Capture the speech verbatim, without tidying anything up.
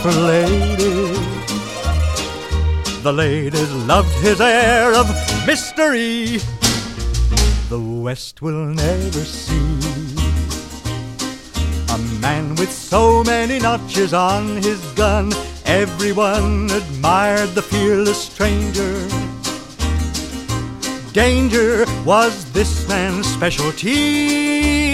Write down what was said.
for ladies. The ladies loved his air of mystery the West will never see. A man with so many notches on his gun, everyone admired the fearless stranger. Danger was this man's specialty.